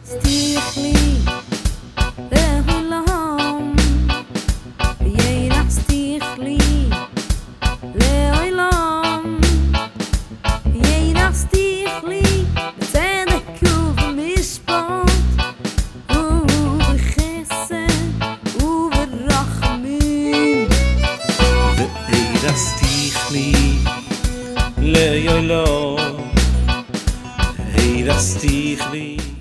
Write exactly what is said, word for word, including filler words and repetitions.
Stichli לעולם, וירח stichli לעולם, וירח stichli בצדק ובמשפט ובחסד וברחמים. וירח stichli לעולם, וירח stichli